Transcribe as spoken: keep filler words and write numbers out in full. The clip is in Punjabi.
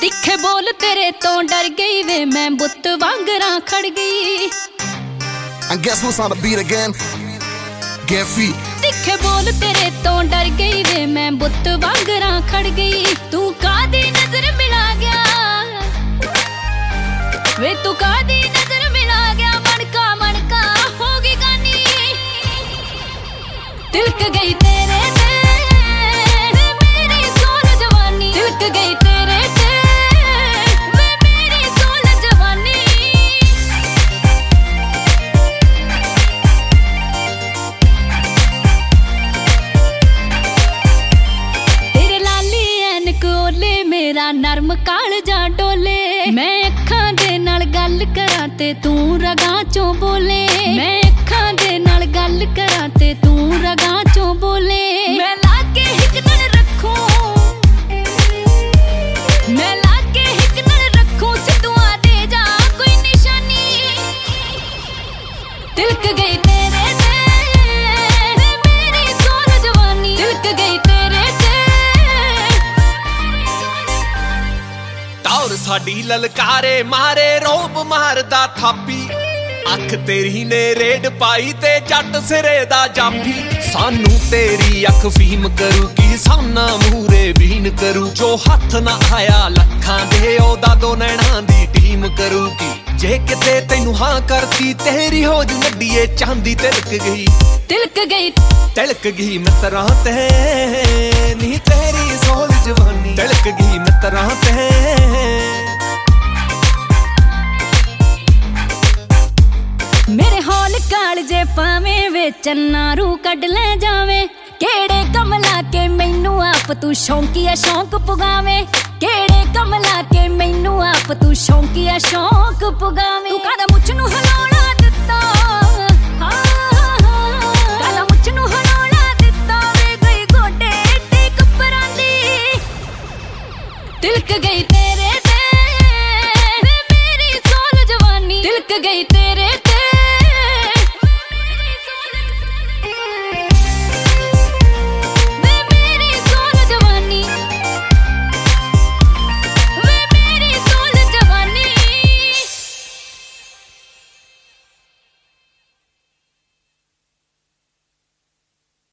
ਤਿੱਖੇ ਬੋਲ ਤੇਰੇ ਤੋਂ ਡਰ ਗਈ ਵੇ ਮੈਂ ਬੁੱਤ ਵਾਂਗਰਾਂ ਖੜ ਗਈ। And guess what's on the beat again? Get feet. ਤਿੱਖੇ ਬੋਲ ਤੇਰੇ ਤੋਂ ਡਰ ਗਈ ਵੇ ਮੈਂ ਬੁੱਤ ਵਾਂਗਰਾਂ ਖੜ ਗਈ। ਤੂੰ ਕਾਦੀ ਨਜ਼ਰ ਮਿਲਾ ਗਿਆ ਵੇ ਤੂੰ ਕਾਦੀ ਨਜ਼ਰ ਮਿਲਾ ਗਿਆ ਮਣਕਾ ਮਣਕਾ ਹੋ ਗਈ ਗਾਨੀ ਤਿਲਕ ਗਈ ਤੇਰੇ ਤੇ ਮੇਰੀ ਸੋਲ ਜਵਾਨੀ ਤਿਲਕ ਗਈ ਤੇਰੇ ਤੇ ਵੇ ਮੇਰੀ ਸੋਲ ਜਵਾਨੀ। ਤੇਰੇ ਲਾਲੀ ਐਨਕ ਓਲੇ ਮੇਰਾ ਨਰਮ ਕਾਲਜਾ ਡੋਲੇ ਮੈਂ ਅੱਖਾਂ ਦੇ ਨਾਲ ਗੱਲ ਕਰਾਂ ਤੇ ਤੂੰ ਰਗਾਂ ਚੋਂ ਬੋਲੇ ਮੈਂ ਅੱਖਾਂ ਦੇ ਨਾਲ ਗੱਲ ਕਰਾਂ ਤੇ ਤੂੰ ਰਗਾਂ ਚੋਂ ਬੋਲੇ। ਮੈਂ ਲਾਗੇ ਹਿੱਕ ਨਾਲ ਰੱਖੂੰ ਮੈਂ ਲਾਗੇ ਹਿੱਕ ਨਾਲ ਰੱਖੂੰ ਸਿੱਧੂਆਂ ਦੇ ਜਾ ਕੋਈ ਨਿਸ਼ਾਨੀ ਤਿਲਕ ਗਈ ਤੇਰੇ ਤੇ ਮੇਰੀ ਸੋਲ ਜਵਾਨੀ ਤਿਲਕ ਗਈ ਤੇਰੇ ਤੇ। ਟੌਰ ਸਾਡੀ ਲਲਕਾਰੇ ਮਾਰੇ ਰੋਬ ਮਾਰਦਾ ਥਾਪੀ ਅੱਖ ਤੇਰੀ ਨੇ ਰੇਡ ਪਾਈ ਤੇ ਜੱਟ ਸਿਰੇ ਦਾ ਜਾਫੀ। ਸਾਨੂੰ ਤੇਰੀ ਅੱਖ ਫੀਮ ਕਰੂ ਕੀ ਸਾਨਾ ਮੂਰੇ ਬੀਨ ਕਰੂ ਜੋ ਹੱਥ ਨਾ ਆਇਆ ਲੱਖਾਂ ਦੇ ਉਹਦਾ ਦੋ ਨੈਣਾਂ ਦੀ ਟੀਮ ਕਰੂਗੀ। ਜੇ ਕਿਤੇ ਤੈਨੂੰ ਹਾਂ ਕਰਤੀ ਤੇਰੀ ਹੋ ਜੂ ਨੱਡੀਏ ਚਾਂਦੀ ਤਿਲਕ ਗਈ ਤਿਲਕ ਗਈ ਤਿਲਕ ਗਈ ਮਿੱਤਰਾਂ ਤੇ ਨੀ ਤੇਰੀ ਸੋਲ ਜਵਾਨੀ ਤਿਲਕ ਗਈ ਮਿੱਤਰਾਂ ਤੇ। ਮੇਰੇ ਹੌਲ ਕਾਲਜੇ ਪਾਵੇਂ ਵੇ ਚੰਨਾ ਰੂ ਕੱਢ ਲੈ ਜਾਵੇਂ ਕਿਹੜੇ ਕਮਲਾ ਕੇ ਮੈਨੂੰ ਆਪ ਤੂੰ ਸ਼ੌਂਕੀਆ ਸ਼ੌਂਕ ਪੁਗਾਵੇਂ ਕਿਹੜੇ ਕਮਲਾ ਕੇ ਮੈਨੂੰ ਆਪ ਤੂੰ ਸ਼ੌਂਕੀਆ ਸ਼ੌਂਕ ਪੁਗਾਵੇਂ। ਤੂੰ ਕਾਹਦਾ ਮੁੱਛ ਨੂੰ ਹਲਾਉਣਾ ਦਿੱਤਾ ਕਾਹਦਾ ਮੁੱਛ ਨੂੰ ਹਲਾਉਣਾ ਦਿੱਤਾ ਵੇ ਗਈ ਗੋਡੇ ਟੇਕ ਪਰਾਂਦੀ ਤਿਲਕ ਗਈ ਤੇਰੇ ਤੇ ਮੇਰੀ ਸੋਲ ਜਵਾਨੀ ਤਿਲਕ ਗਈ ਤੇ